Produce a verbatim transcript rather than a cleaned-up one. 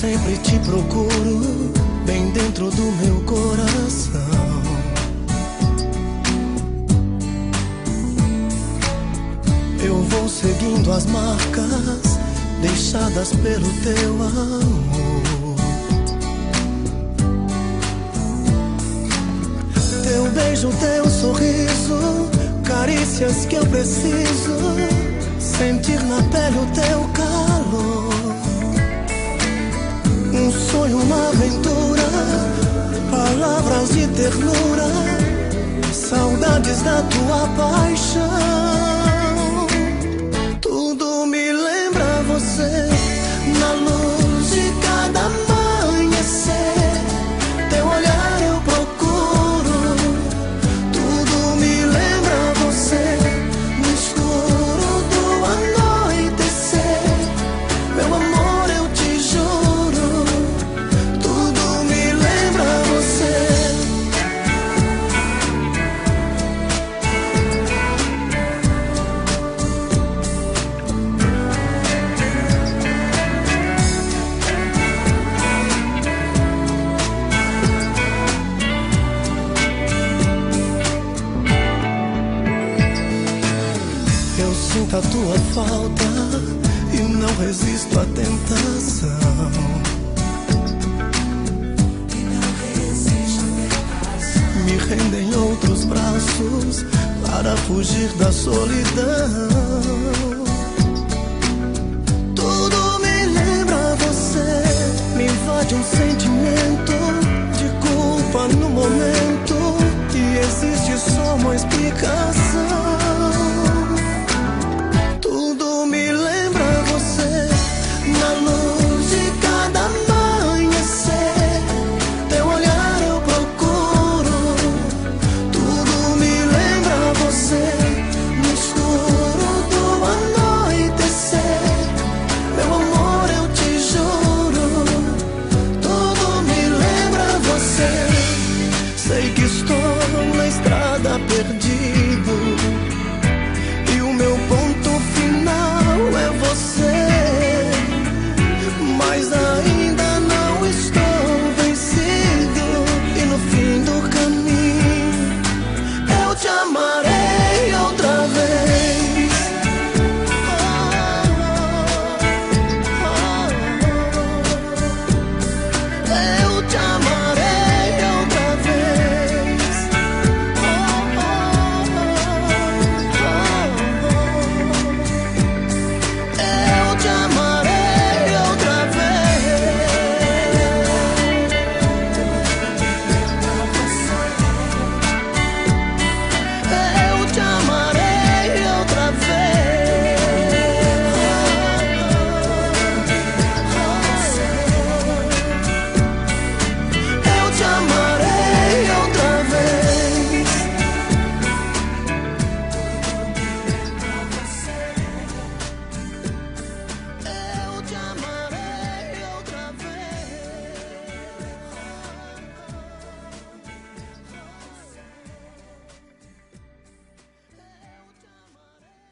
sempre te procuro, bem dentro do meu coração. Eu vou seguindo as marcas deixadas pelo teu amor. Teu beijo, teu sorriso, carícias que eu preciso sentir na pele o teu calor. Um sonho, uma aventura, palavras de ternura, saudades da tua paixão. Tudo me lembra você, na luz de cada amanhecer. Teu olhar eu procuro. Tudo me lembra você, no escuro do anoitecer. Meu amor, eu te juro, tudo me lembra você. Eu sinto a tua falta e não resisto à tentação. Me rendo em outros braços para fugir da solidão. Tudo me lembra você, me invade um sentimento de culpa no momento, e existe só uma explicação.